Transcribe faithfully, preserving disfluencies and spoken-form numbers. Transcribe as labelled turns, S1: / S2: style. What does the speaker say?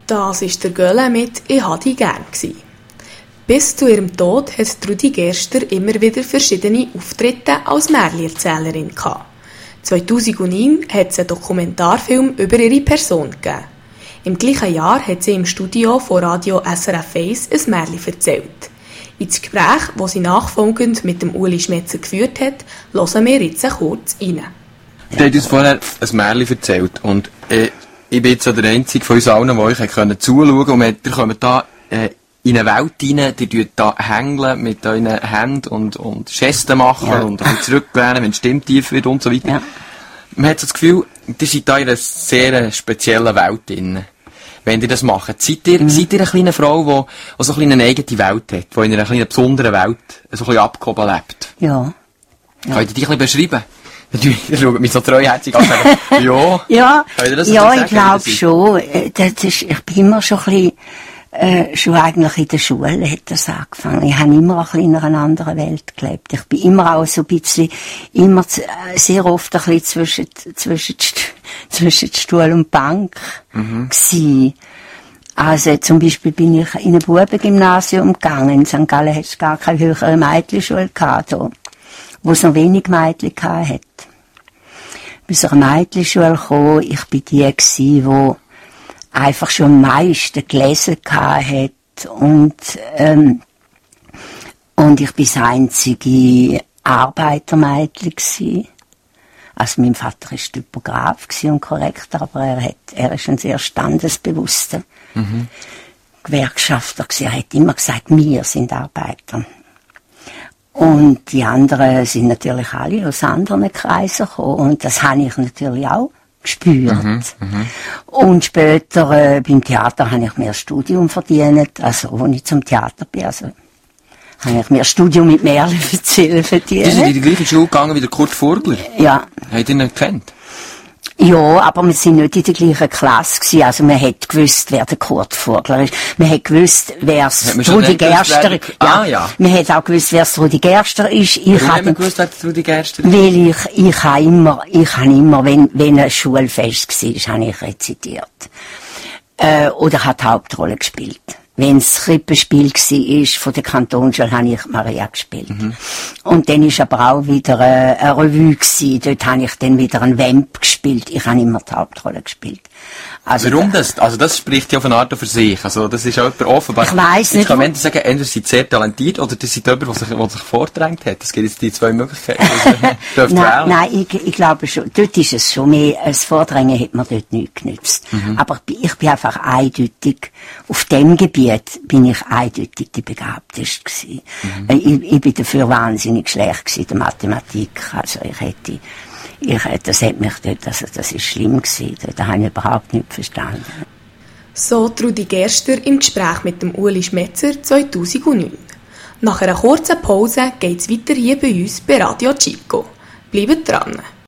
S1: Das war der Göhle mit «Ich hab dich gern». Bis zu ihrem Tod hat Trudi Gerster immer wieder verschiedene Auftritte als Märchenerzählerin gehabt. zweitausendneun hat es einen Dokumentarfilm über ihre Person gegeben. Im gleichen Jahr hat sie im Studio von Radio S R F eins ein Märchen erzählt. Ins Gespräch, das sie nachfolgend mit dem Uli Schmetzer geführt hat, hören wir jetzt kurz rein.
S2: Du hast uns vorher ein Märchen erzählt und äh, ich bin jetzt so der Einzige von uns allen, der euch zuschauen konnte und ihr kommt da äh, in eine Welt rein, die tut da hängeln mit euren Händen und, und Gesten machen ja. und ein bisschen zurücklehnen, wenn die Stimme tief wird und so weiter. Ja. Man hat so das Gefühl, ihr seid da in einer sehr speziellen Welt drin. Wenn ihr das macht, seid ihr, mhm. seid ihr eine kleine Frau, die, die so eine eigene Welt hat, die in einer kleinen besonderen Welt so ein bisschen abgehoben lebt?
S3: Ja. ja.
S2: Könnt ihr die ein bisschen beschreiben? Ihr schaut mich so treuherzig an. Ja,
S3: ja, ja ich glaube schon. Das ist, ich bin immer schon ein bisschen, äh, schon eigentlich in der Schule hat das angefangen. Ich habe immer ein bisschen in einer anderen Welt gelebt. Ich bin immer auch so ein bisschen, immer sehr oft ein bisschen zwischen, zwischen, zwischen Stuhl und Bank mhm. gewesen. Also zum Beispiel bin ich in ein Bubengymnasium gegangen. In Sankt Gallen hat es gar keine höhere Mädchenschule gehabt, da, wo es noch wenig Mädchen hatte. Bis zur Mädchenschule kam, ich bin die gsi, wo einfach schon am meisten gelesen hat und ähm, und ich bin das einzige Arbeitermädchen gsi. Also mein Vater war Typograf und Korrektor, aber er hat, er ist ein sehr standesbewusster mhm. Gewerkschafter gsi. Er hat immer gesagt, wir sind Arbeiter. Und die anderen sind natürlich alle aus anderen Kreisen gekommen. Und das habe ich natürlich auch gespürt. Mhm, und später äh, beim Theater habe ich mir ein Studium verdient. Also, als ich zum Theater bin. Also, habe ich mir ein Studium mit Märchen erzählen verdient.
S2: Sie sind in die gleiche Schule gegangen wie der Kurt Vogler?
S3: Ja.
S2: Habt ihr ihn gekannt?
S3: Ja, aber wir sind nicht in der gleichen Klasse gewesen. Also man hat gewusst, wer der Kurt Vogler ist. Man hat gewusst, wer es Trudi Gerster ist.
S2: Ah, ja.
S3: Man hat auch gewusst, wer es Trudi Gerster ist.
S2: Ich Warum hat man gewusst, wer Trudi Gerster ist?
S3: Weil ich, ich habe immer, ich habe immer, wenn, wenn ein Schulfest war, habe ich rezitiert. Äh, oder hat die Hauptrolle gespielt. Wenn es Krippenspiel war von der Kantonsschule, habe ich Maria gespielt. Mhm. Und dann war aber auch wieder äh, eine Revue gewesen. Dort habe ich dann wieder einen Vamp gespielt. Ich habe immer die Hauptrolle gespielt. Also,
S2: warum das? Also das spricht ja auf eine Art für sich. Also das ist auch jemand offenbar.
S3: Ich weiss nicht.
S2: Ich kann entweder sagen, entweder seid sehr talentiert oder das ist jemand, der sich, der sich vordrängt hat. Es gibt jetzt die zwei Möglichkeiten. Also,
S3: nein, nein ich, ich glaube schon. Dort ist es schon mehr. Das Vordrängen hat man dort nicht genützt. Mhm. Aber ich bin einfach eindeutig, auf dem Gebiet bin ich eindeutig die Begabteste gewesen. Mhm. Ich, ich bin dafür wahnsinnig schlecht gewesen, in der Mathematik. Also ich hätte, ich, das hat mich dort, also das ist schlimm gewesen. Da habe ich überhaupt nicht verstanden.
S1: So Trudi Gerster im Gespräch mit dem Uli Schmetzer zweitausendneun. Nach einer kurzen Pause geht es weiter hier bei uns bei Radio Chico. Bleibt dran!